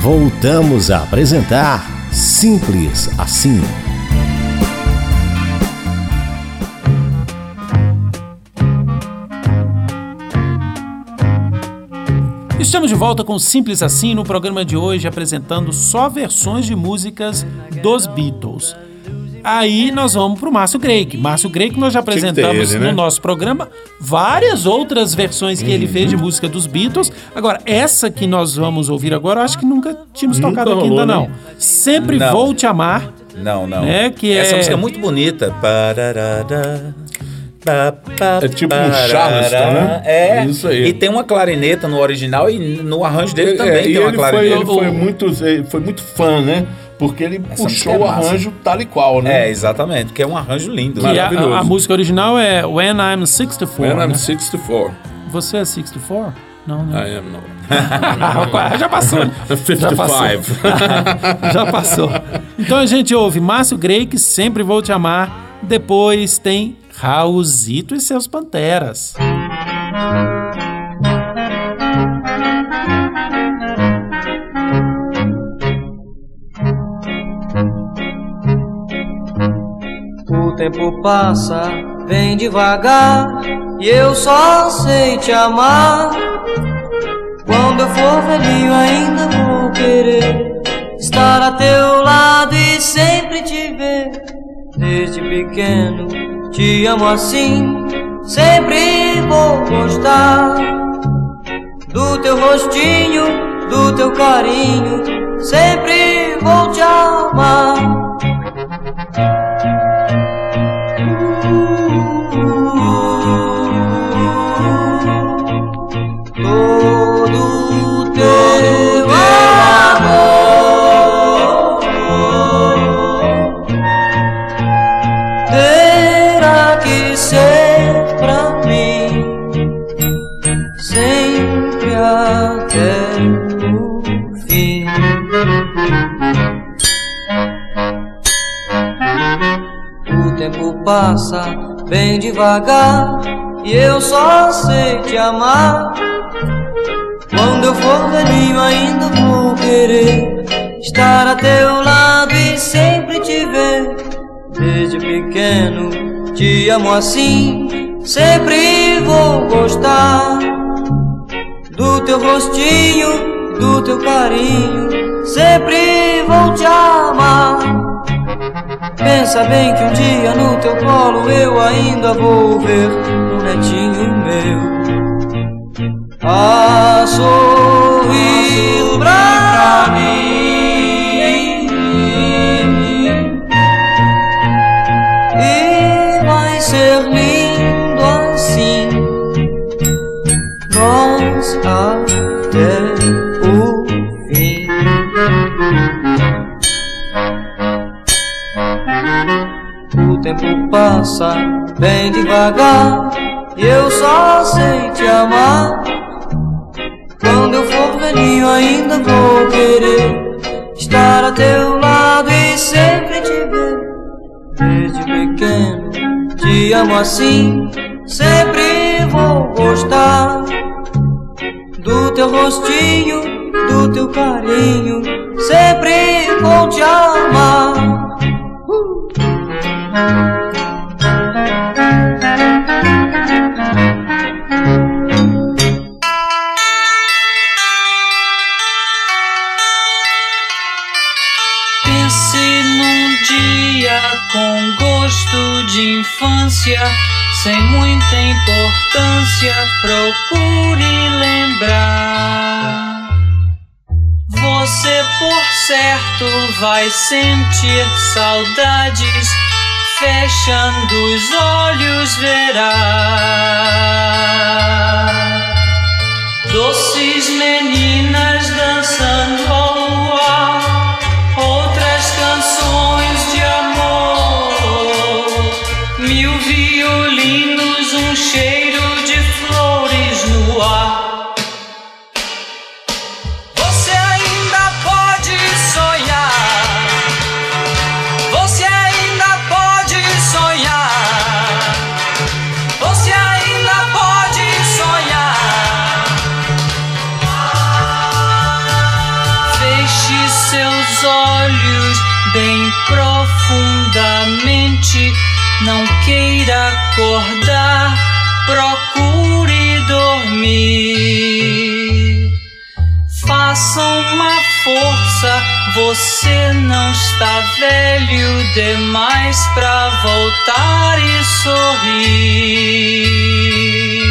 Voltamos a apresentar Simples Assim. Estamos de volta com Simples Assim no programa de hoje, apresentando só versões de músicas dos Beatles. Aí nós vamos pro Márcio Greik. Márcio Greik, nós já apresentamos no nosso programa várias outras versões que ele fez de música dos Beatles. Agora, essa que nós vamos ouvir agora, eu acho que nunca tínhamos tocado aqui ainda, não. Sempre Vou Te Amar. Não. Que essa música é muito bonita. É tipo um Charleston, né? É, isso aí. E tem uma clarineta no original e no arranjo dele também tem uma clarineta. Ele foi muito fã, né? Porque ele puxou o arranjo tal e qual, né? É, exatamente, que é um arranjo lindo. Maravilhoso. A música original é When I'm 64. When I'm 64. Você é 64? Não. I am not. Já passou. 55. Já passou. Então a gente ouve Márcio Greik, Sempre Vou Te Amar. Depois tem Raulzito e seus Panteras. O tempo passa bem devagar e eu só sei te amar. Quando eu for velhinho ainda vou querer estar a teu lado e sempre te ver. Desde pequeno te amo assim, sempre vou gostar do teu rostinho, do teu carinho, sempre vou te amar. Todo teu amor terá que ser pra mim, sempre até o fim. O tempo passa bem devagar e eu só sei te amar. Quando eu for velhinho ainda vou querer estar a teu lado e sempre te ver. Desde pequeno te amo assim, sempre vou gostar do teu rostinho, do teu carinho, sempre vou te amar. Pensa bem que um dia no teu colo eu ainda vou ver um netinho meu a sorrir pra mim, e vai ser lindo assim, nós até o fim. O tempo passa bem devagar e eu só sei te amar. Quando eu for velhinho ainda vou querer estar a teu lado e sempre te ver. Desde pequeno te amo assim, sempre vou gostar do teu rostinho, do teu carinho, sempre vou te amar. Pense num dia com gosto de infância, sem muita importância, procure lembrar. Você por certo vai sentir saudades, fechando os olhos verá doces meninas dançando ao luar, outras canções de amor, mil violinos, um cheiro de flores no ar. Você ainda pode sonhar, você ainda pode sonhar, você ainda pode sonhar. não queira acordar, procure dormir. Faça uma força, você não está velho demais pra voltar e sorrir.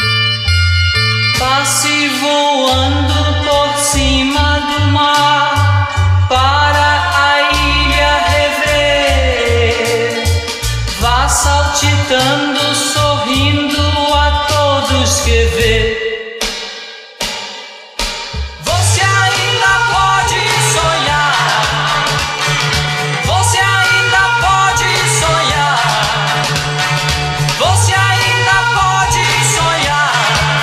Passe voando por cima do mar para a ilha rever. Vá saltitando, sorrindo a todos que vê. Você ainda pode sonhar. Você ainda pode sonhar. Você ainda pode sonhar.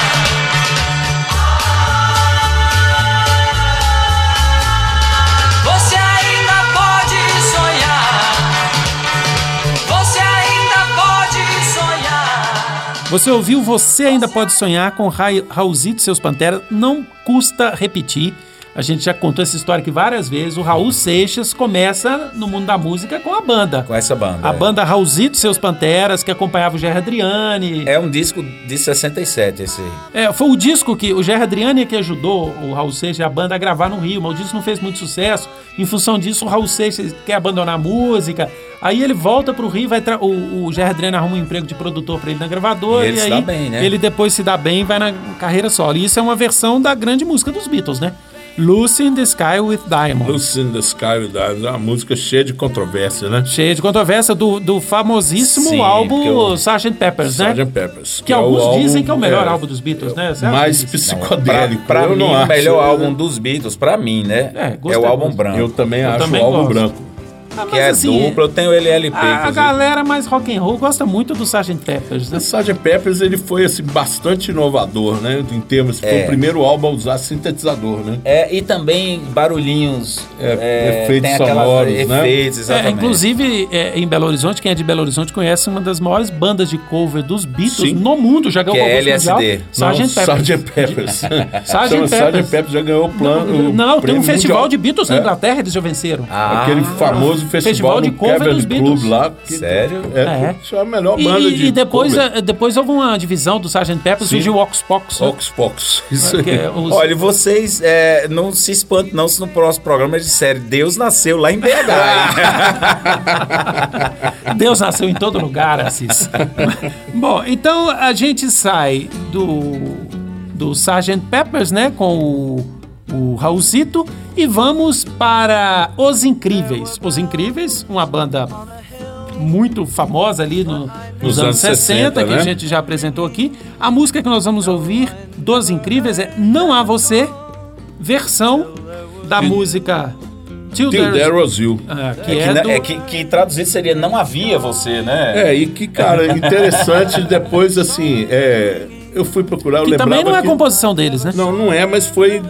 Você ainda pode sonhar. Você ainda pode sonhar. Você ouviu Você Ainda Pode Sonhar com Raulzito e seus Panteras. Não custa repetir. A gente já contou essa história aqui várias vezes. O Raul Seixas começa no mundo da música com a banda. Com essa banda. A banda Raulzito e seus Panteras, que acompanhava o Gerry Adriani. É um disco de 67, esse aí. Foi o disco que o Gerry Adriani que ajudou o Raul Seixas e a banda a gravar no Rio, mas o disco não fez muito sucesso. Em função disso, o Raul Seixas quer abandonar a música. Aí ele volta pro Rio, o Gerry Adriani arruma um emprego de produtor pra ele na gravadora. E ele se dá bem, né? Ele depois se dá bem e vai na carreira solo. E isso é uma versão da grande música dos Beatles, né? Lucy in the Sky with Diamonds. Lucy in the Sky with Diamonds é uma música cheia de controvérsia, né? Cheia de controvérsia do famosíssimo Sim, álbum Sgt. Peppers, né? Sgt. Peppers. Que alguns dizem que é o melhor álbum dos Beatles, né? Você acha mais isso? psicodélico. Pra eu mim, não o acho. melhor álbum dos Beatles, pra mim, né? gostei, É o álbum branco. Eu também acho também o álbum gosto. branco. Que é duplo, eu tenho ele LP. A inclusive. galera mais rock and roll gosta muito do Sgt. Peppers, né? O Sgt. Peppers ele foi assim, bastante inovador, né? Em termos, foi o primeiro álbum a usar sintetizador, né? E também barulhinhos. Efeitos tem aquelas sonoros, né? efeitos, exatamente. Inclusive, em Belo Horizonte, quem é de Belo Horizonte conhece uma das maiores bandas de cover dos Beatles Sim. no mundo. Já ganhou Que o é concurso mundial. LSD. Sgt. Peppers. Sgt. Peppers. Sgt. Sgt. Peppers já ganhou o plano. Não, tem um prêmio festival mundial. de Beatles na Inglaterra, eles já venceram. Aquele famoso festival de no cover dos Cavern Beatles. Club lá. Sério? Isso é a melhor banda de E depois, cover. depois houve uma divisão do Sgt. Peppers, Sim. surgiu o Ox Pox. Ox Pox. Isso aí. Que é os- Olha, vocês não se espantem não se no próximo programa eles disserem Deus nasceu lá em BH. Deus nasceu em todo lugar, Assis. Bom, então a gente sai do Sgt. Peppers, né, com o Raulzito, e vamos para Os Incríveis. Os Incríveis, uma banda muito famosa ali nos anos 60, que né? a gente já apresentou aqui. A música que nós vamos ouvir dos Incríveis é Não Há Você, versão da música Till Till There Was You. Que traduzido seria Não Havia Você, né? E que, cara, interessante, depois, assim, eu fui procurar, eu que lembrava também não é que... composição deles, né? Não é, mas foi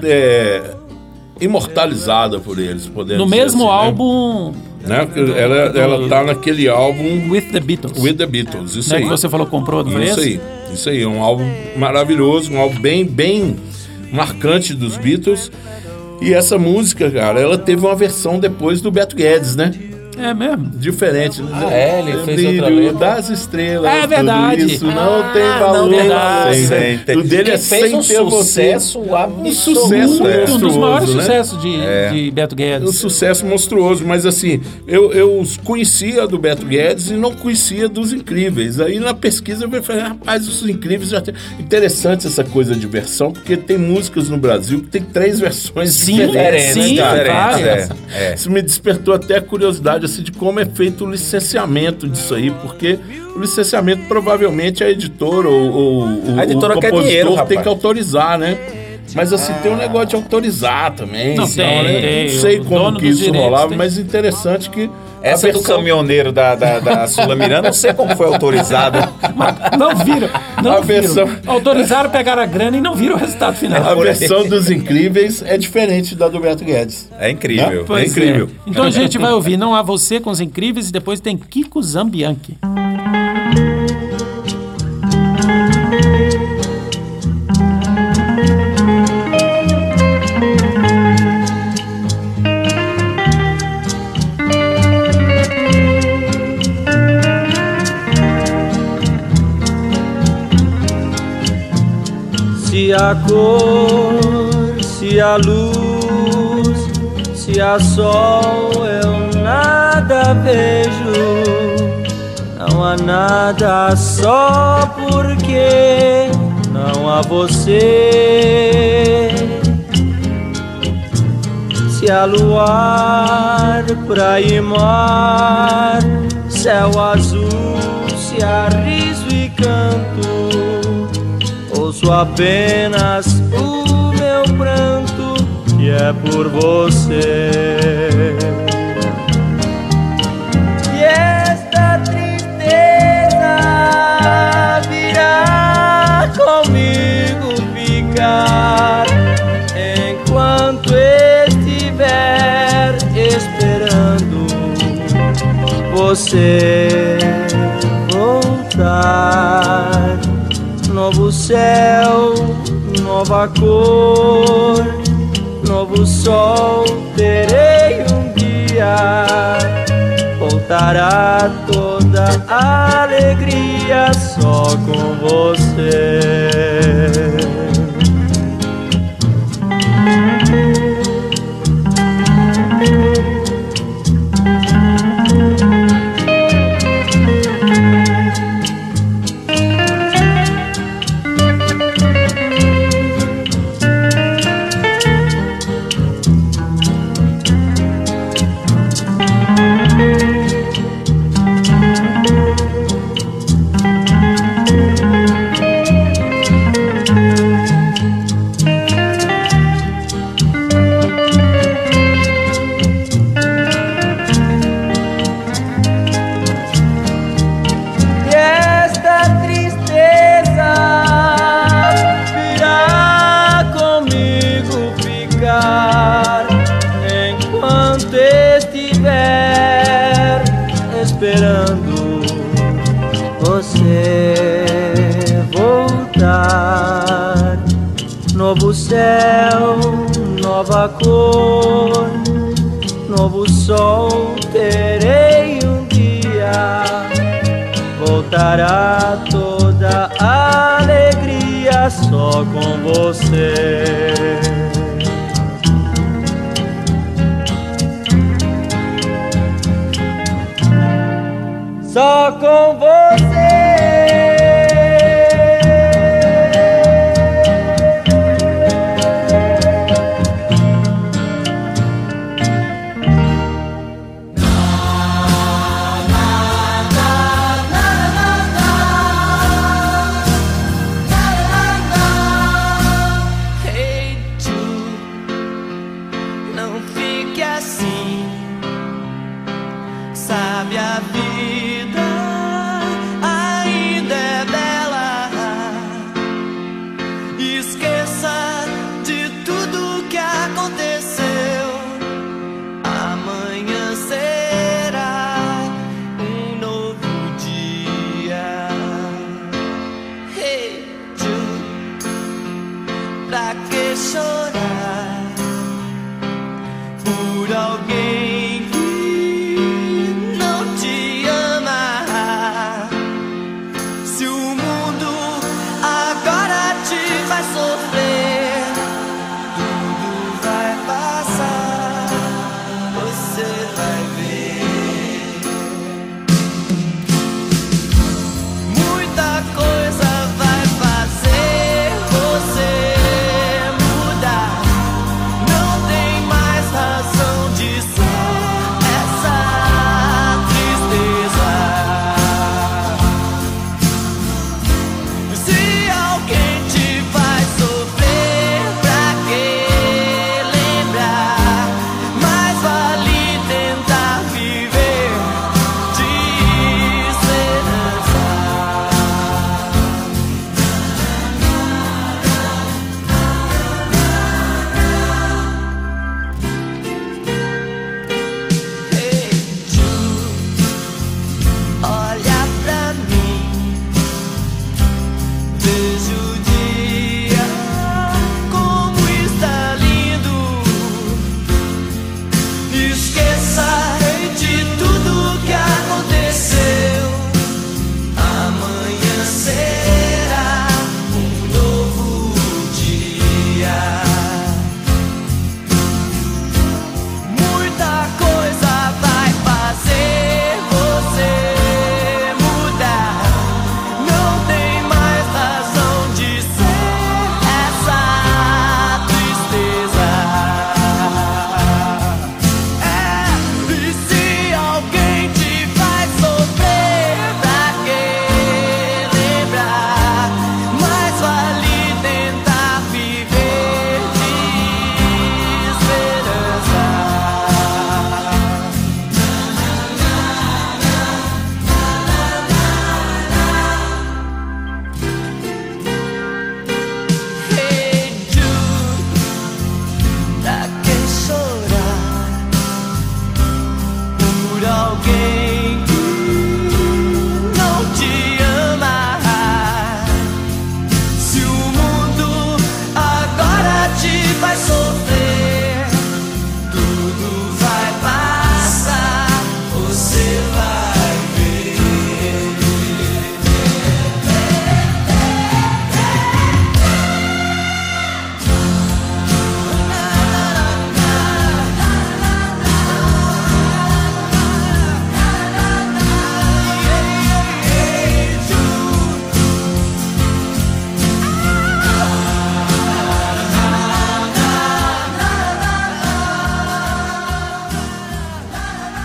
imortalizada por eles, podemos No dizer mesmo assim, álbum né? Ela tá naquele álbum With the Beatles. With the Beatles, isso Né, aí. que você falou comprou, não foi esse? Isso aí, é um álbum maravilhoso, um álbum bem marcante dos Beatles. E essa música, cara, ela teve uma versão depois do Beto Guedes, né? É mesmo? Diferente. Né? Ele O fez brilho outra letra. das estrelas. É verdade. Tudo isso não tem valor. não tem valor. Sem. O dele é fez sem um ter sucesso você. absurdo. Um sucesso Um dos maiores monstruoso, né? sucessos de Beto Um Guedes. sucesso monstruoso, mas assim, eu conhecia do Beto Guedes e não conhecia dos Incríveis. Aí na pesquisa eu falei, rapaz, os Incríveis já tem... Interessante essa coisa de versão, porque tem músicas no Brasil que tem 3 versões diferentes. sim, várias. Isso me despertou até a curiosidade assim, de como é feito o licenciamento disso aí, porque o licenciamento provavelmente a editora ou A editora o quer compositor dinheiro, tem rapaz. que autorizar, né? Mas assim, tem um negócio de autorizar também. Não, então, tem, né? tem. Não sei O como dono que dos isso direitos rolava, tem. mas interessante que Essa a do versão... caminhoneiro da Sula Miranda, não sei como foi autorizada. Não viram. Não A viram. versão- Autorizaram, pegaram a grana e não viram o resultado final. A versão dos Incríveis é diferente da do Beto Guedes. É incrível. Pois é incrível. Então a gente vai ouvir Não Há Você com os Incríveis e depois tem Kiko Zambianchi. a cor, se a luz, se a sol, eu nada vejo. Não há nada só porque não há você. Se há luar, praia e mar, céu azul, se há riso e canto, ouço apenas o meu pranto, que é por você. E esta tristeza virá comigo ficar enquanto estiver esperando você voltar. Novo céu, nova cor, novo sol terei um dia. Voltará toda a alegria só com você. Enquanto estiver esperando você voltar. Novo céu, nova cor, novo sol terei um dia. Voltará toda a alegria só com você. Só com você. Hey Jude,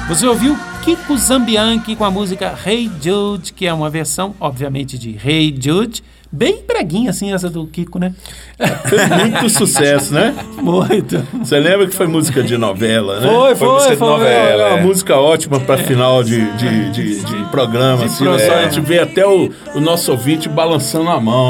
Você ouviu Kiko Zambianchi com a música Hey Jude, que é uma versão, obviamente, de Hey Jude, bem preguinha assim, essa do Kiko, né? Fez muito sucesso, né? Muito. Você lembra que foi música de novela, né? Foi música de novela. É uma música ótima para final de programa, assim. Só a gente vê até o nosso ouvinte balançando a mão.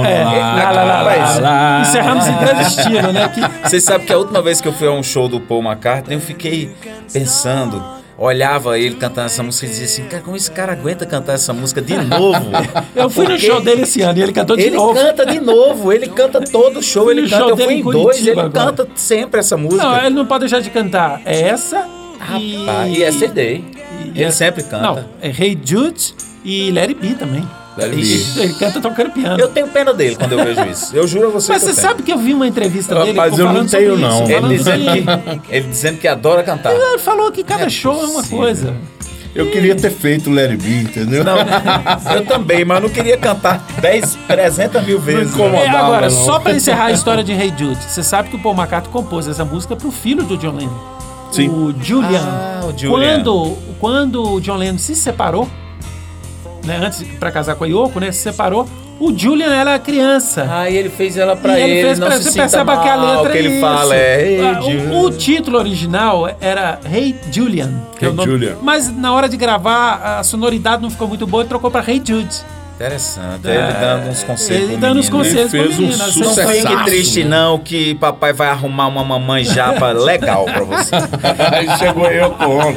Lá. Encerramos em grande estilo, né? Vocês sabem que a última vez que eu fui a um show do Paul McCartney, eu fiquei pensando, olhava ele cantando essa música e dizia assim, cara, como esse cara aguenta cantar essa música de novo? Eu fui no show dele esse ano e ele cantou de novo. Ele canta de novo, ele canta todo show, ele canta, eu fui em dois, ele canta sempre essa música. Não, ele não pode deixar de cantar. É essa e Yesterday. Ele sempre canta. Não, é Hey Jude e Let It Be também. Ele canta tocando piano. Eu tenho pena dele quando eu vejo isso. Eu juro a você. Mas você sabe que eu vi uma entrevista dele. Mas eu não tenho, não. Ele dizendo que adora cantar. Ele falou que cada show é uma coisa. Eu queria ter feito o Let It Be, entendeu? Não, eu também, mas eu não queria cantar 300 mil vezes. Agora, só pra encerrar a história de Hey Jude, você sabe que o Paul McCartney compôs essa música pro filho do John Lennon. Sim. O Julian. O Julian. Quando o John Lennon se separou, né, antes pra casar com a Yoko, né, se separou, o Julian era criança. E ele fez ela pra ele, fez não pra, se você sinta percebe mal, que a letra que ele isso. fala Hey Julian. O título original era Hey Julian, que é o nome, Julian. mas na hora de gravar a sonoridade não ficou muito boa e trocou pra Hey Jude. Interessante, ele dando uns conselhos. Ele dando uns conselhos pra fez um menina. sucesso. Não fique triste não, que papai vai arrumar uma mamãe japa legal pra você. Aí chegou eu com.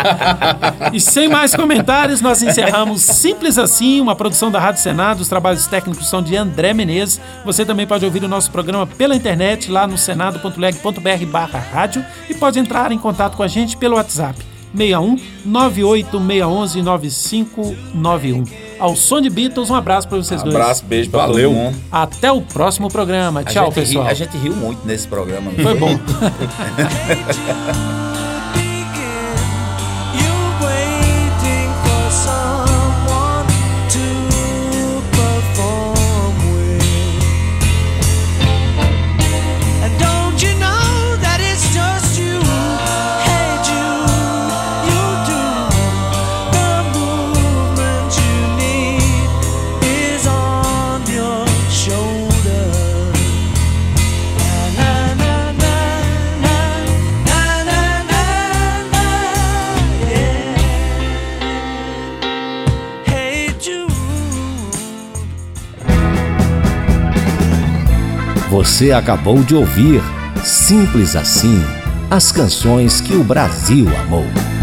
E sem mais comentários, nós encerramos Simples Assim, uma produção da Rádio Senado. Os trabalhos técnicos são de André Menezes. Você também pode ouvir o nosso programa pela internet, lá no senado.leg.br/rádio, e pode entrar em contato com a gente pelo WhatsApp 61 98611 9591. Ao som de Beatles, um abraço para vocês dois. Abraço, beijo pra todo mundo. Até o próximo programa. Tchau, pessoal. A gente riu muito nesse programa. Foi bom. Você acabou de ouvir Simples Assim, as canções que o Brasil amou.